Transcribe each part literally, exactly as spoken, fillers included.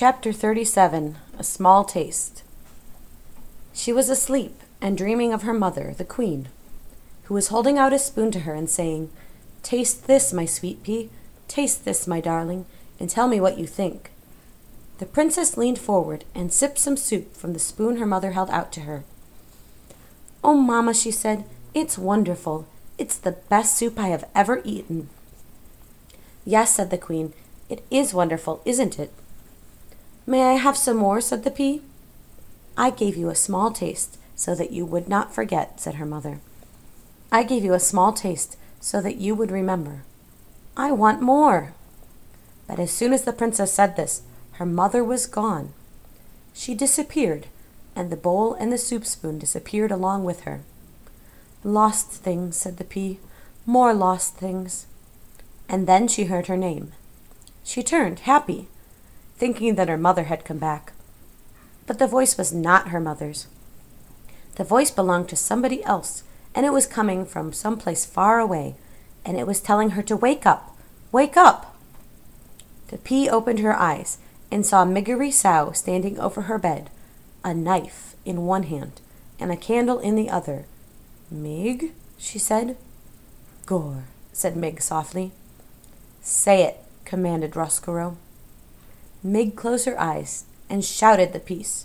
Chapter thirty-seven. A Small Taste. She was asleep and dreaming of her mother, the queen, who was holding out a spoon to her and saying, "Taste this, my sweet pea, taste this, my darling, and tell me what you think." The princess leaned forward and sipped some soup from the spoon her mother held out to her. "Oh, Mamma," she said, "it's wonderful. It's the best soup I have ever eaten." "Yes," said the queen, "it is wonderful, isn't it?" "May I have some more?" said the pea. "I gave you a small taste so that you would not forget," said her mother. "I gave you a small taste so that you would remember." "I want more." But as soon as the princess said this, her mother was gone. She disappeared, and the bowl and the soup spoon disappeared along with her. "Lost things," said the pea, "more lost things." And then she heard her name. She turned, happy, thinking that her mother had come back. But the voice was not her mother's. The voice belonged to somebody else, and it was coming from some place far away, and it was telling her to wake up, wake up. The pea opened her eyes and saw Miggery Sow standing over her bed, a knife in one hand and a candle in the other. "Mig?" she said. "Gore," said Mig softly. "Say it," commanded Roscoe. Mig closed her eyes and shouted the piece.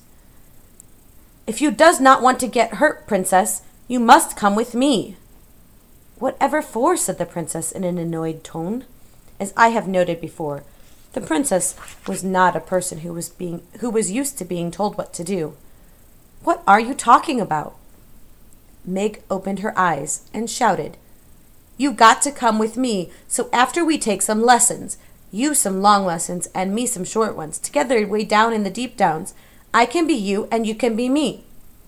"If you does not want to get hurt, princess, you must come with me." "Whatever for?" said the princess in an annoyed tone. As I have noted before, the princess was not a person who was being who was used to being told what to do. "What are you talking about?" Mig opened her eyes and shouted, "You got to come with me, so after we take some lessons, you some long lessons and me some short ones, together way down in the deep downs, I can be you and you can be me."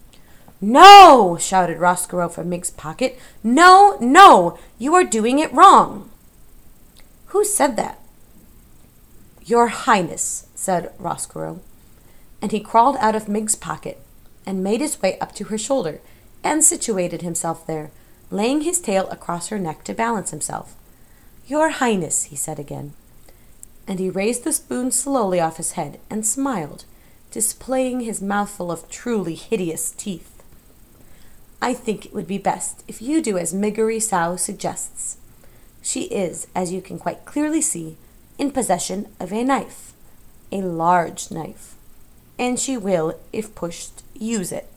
"No!" shouted Roscoe from Mig's pocket. "No, no! You are doing it wrong." "Who said that?" "Your Highness," said Roscoe. And he crawled out of Mig's pocket and made his way up to her shoulder and situated himself there, laying his tail across her neck to balance himself. "Your Highness," he said again. And he raised the spoon slowly off his head and smiled, displaying his mouthful of truly hideous teeth. "I think it would be best if you do as Miggery Sow suggests. She is, as you can quite clearly see, in possession of a knife, a large knife, and she will, if pushed, use it."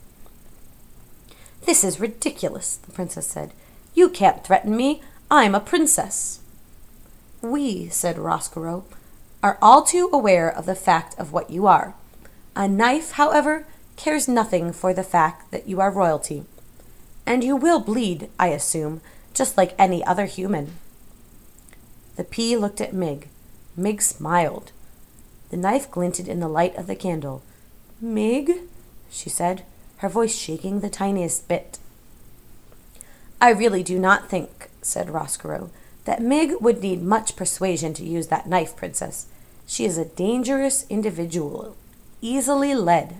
"This is ridiculous," the princess said. "You can't threaten me. I'm a princess." "We," said Roscoe, "are all too aware of the fact of what you are. A knife, however, cares nothing for the fact that you are royalty. And you will bleed, I assume, just like any other human." The pea looked at Mig. Mig smiled. The knife glinted in the light of the candle. "Mig?" she said, her voice shaking the tiniest bit. "I really do not think," said Roscoe, "that Mig would need much persuasion to use that knife, princess. She is a dangerous individual, easily led."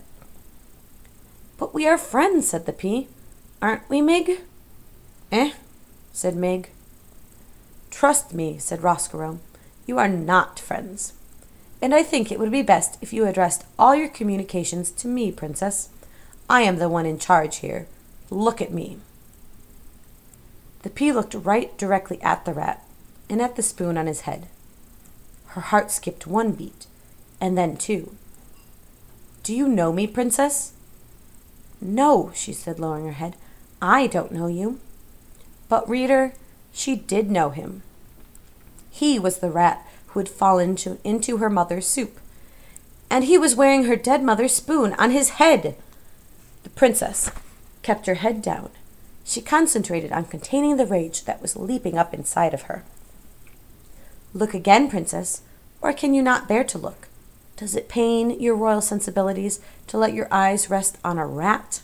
"But we are friends," said the pea. "Aren't we, Mig?" "Eh?" said Mig. "Trust me," said Roscoe, "you are not friends. And I think it would be best if you addressed all your communications to me, princess. I am the one in charge here. Look at me." The pea looked right directly at the rat and at the spoon on his head. Her heart skipped one beat, and then two. "Do you know me, princess?" "No," she said, lowering her head. "I don't know you." But, reader, she did know him. He was the rat who had fallen to, into her mother's soup, and he was wearing her dead mother's spoon on his head. The princess kept her head down. She concentrated on containing the rage that was leaping up inside of her. "Look again, princess, or can you not bear to look? Does it pain your royal sensibilities to let your eyes rest on a rat?"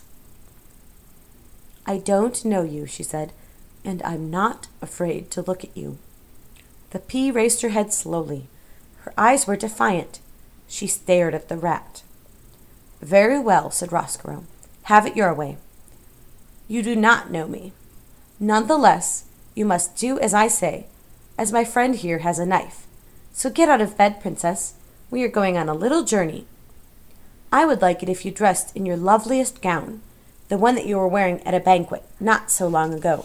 "I don't know you," she said, "and I'm not afraid to look at you." The pea raised her head slowly. Her eyes were defiant. She stared at the rat. "Very well," said Roscoe. "Have it your way. You do not know me. None the less, you must do as I say, as my friend here has a knife. So get out of bed, princess. We are going on a little journey. I would like it if you dressed in your loveliest gown, the one that you were wearing at a banquet not so long ago."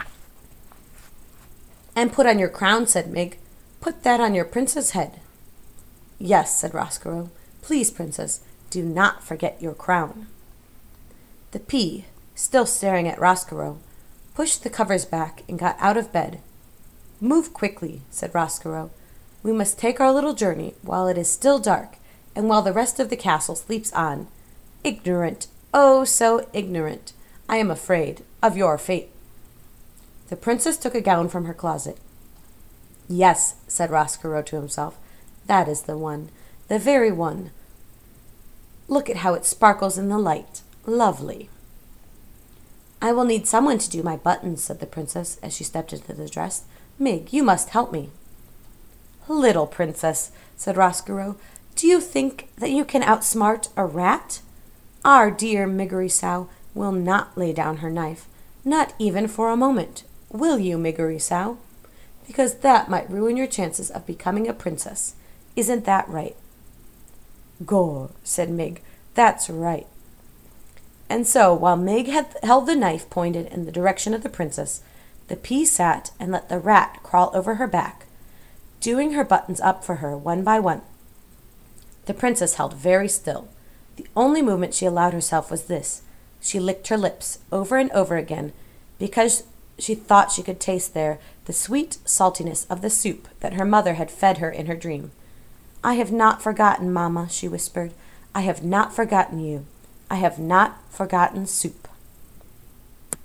"And put on your crown," said Mig. "Put that on your prince's head." "Yes," said Roscoe. "Please, princess, do not forget your crown." The pea, still staring at Roscoe, pushed the covers back and got out of bed. "Move quickly," said Roscoe. "We must take our little journey while it is still dark, and while the rest of the castle sleeps on. Ignorant, oh, so ignorant! I am afraid of your fate." The princess took a gown from her closet. "Yes," said Roscoe to himself, "that is the one, the very one. Look at how it sparkles in the light. Lovely." "I will need someone to do my buttons," said the princess as she stepped into the dress. "Mig, you must help me." "Little princess," said Roscoe, "do you think that you can outsmart a rat? Our dear Miggery Sow will not lay down her knife, not even for a moment. Will you, Miggery Sow? Because that might ruin your chances of becoming a princess. Isn't that right?" "Gore," said Mig, "that's right." And so, while Mig had held the knife pointed in the direction of the princess, the pea sat and let the rat crawl over her back, doing her buttons up for her one by one. The princess held very still. The only movement she allowed herself was this. She licked her lips over and over again because she thought she could taste there the sweet saltiness of the soup that her mother had fed her in her dream. "I have not forgotten, Mamma," she whispered. "I have not forgotten you. I have not forgotten soup."